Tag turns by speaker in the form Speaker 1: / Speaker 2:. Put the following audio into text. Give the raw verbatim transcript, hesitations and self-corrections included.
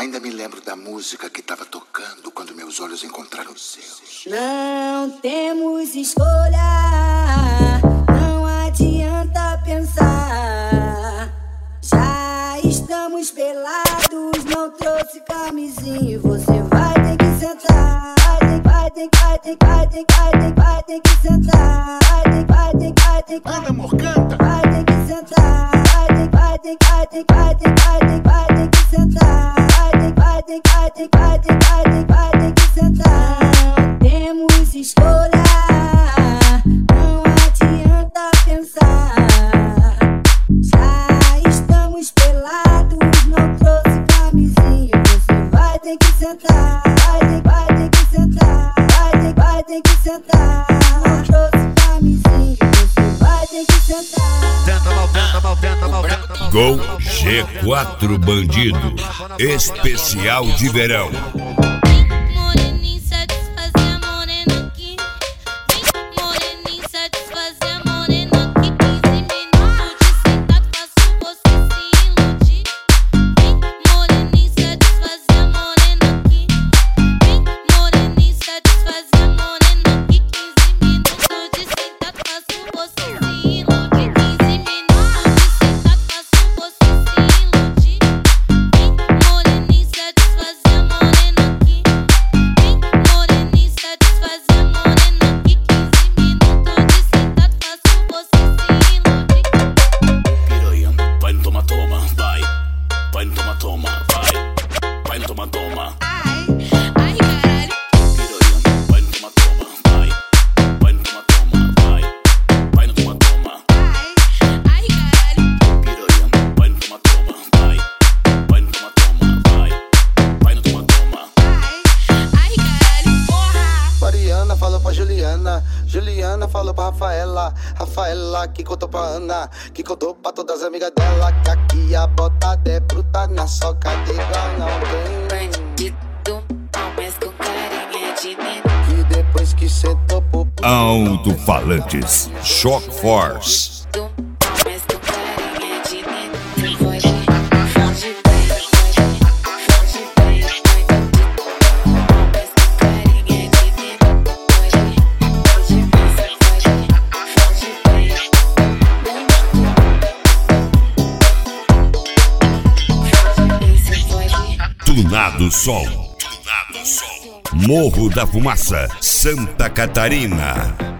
Speaker 1: Ainda me lembro da música que estava tocando quando meus olhos encontraram os seus.
Speaker 2: Não temos escolha, não adianta pensar. Já estamos pelados, não trouxe camisinha. Você vai ter que sentar. Vai ter que, vai ter que, vai ter que, vai ter que, vai ter que sentar. Vai ter que, vai ter que, vai ter que,
Speaker 1: Anda, amor, canta.
Speaker 2: vai ter que sentar. Vai ter que, vai ter que, vai ter que, vai ter que, vai ter que, vai ter que sentar. Vai ter que, vai ter que, vai ter que, vai ter que, vai ter que, vai ter que sentar. Não temos escolha, não adianta pensar. Já estamos pelados, não trouxe camisinha. Você vai ter que sentar. Vai ter, vai ter que sentar. Vai ter, vai ter que sentar. Não trouxe camisinha. Você vai ter que sentar.
Speaker 3: Tenta mal, tenta mal, tenta mal, tenta mal.
Speaker 4: Gol G quatro Bandido, especial de verão.
Speaker 5: Juliana falou pra Rafaela, Rafaela que contou pra Ana, que contou pra todas as amigas dela, que aqui a botada é bruta, na soca de igual não tem.
Speaker 6: Bandido, mas com carinha de menino.
Speaker 5: Que depois que sentou pro
Speaker 4: Alto-falantes Shock Force.
Speaker 6: Mas com carinha de menino. Foge, foge bem, mas com carinha de menino.
Speaker 4: Tunado Sol. Tunado Sol. Morro da Fumaça, Santa Catarina.